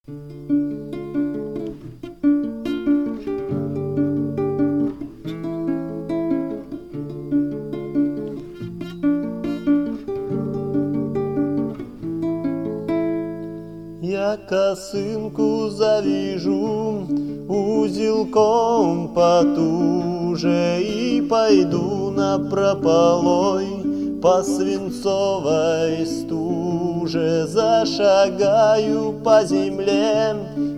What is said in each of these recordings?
Я косынку завяжу узелком потуже и пойду напропалой по свинцовой стуже, зашагаю по земле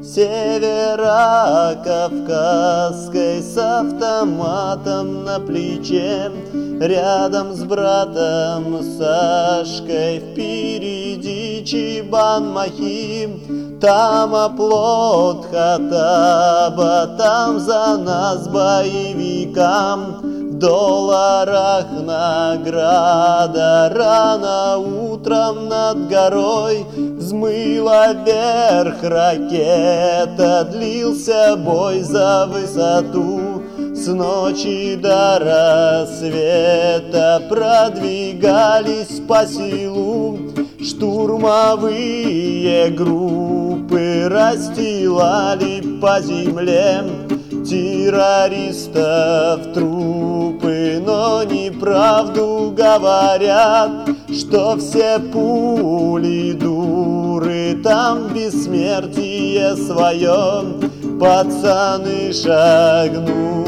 северокавказской с автоматом на плече, рядом с братом Сашкой, впереди Чебан-Махим, там оплот Хаттаба, там за нас боевикам в долларах награда. Рано утром над горой взмыла вверх ракета, длился бой за высоту. С ночи до рассвета продвигались по селу штурмовые группы, расстилали по земле террористов трупы. Но неправду говорят, что все пули дуры, там бессмертие свое пацаны шагнули.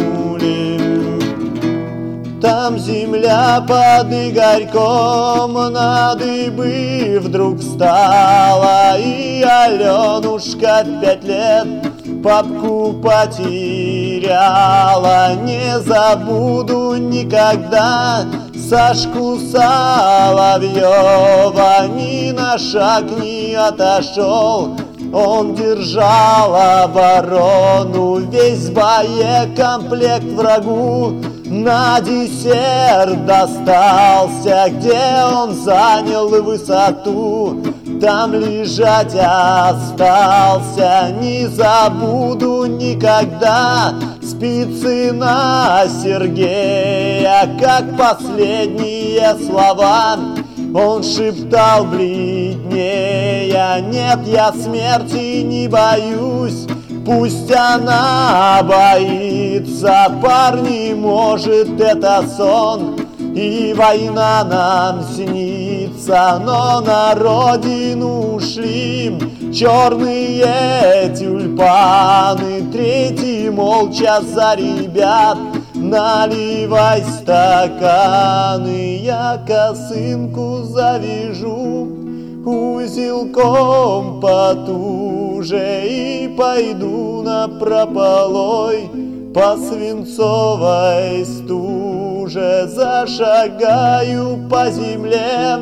Там земля под Игорьком на дыбы вдруг встала, и Аленушка в 5 лет папку потеряла. Не забуду никогда Сашку Соловьева, ни на шаг не отошел, он держал оборону. Весь боекомплект врагу на десерт достался, где он занял высоту, там лежать остался. Не забуду никогда Спицына Сергея, как последние слова он шептал бледнее: нет, я смерти не боюсь, пусть она боится. Парни, может, это сон, и война нам снится, но на родину ушли черные тюльпаны. Третий молча за ребят наливай стаканы. Я косынку завяжу узелком потуже и пойду напропалой по свинцовой стуже, зашагаю по земле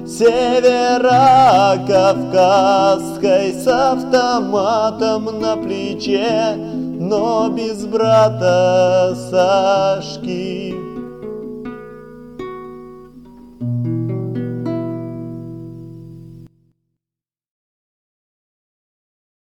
северокавказской с автоматом на плече, но без брата Сашки.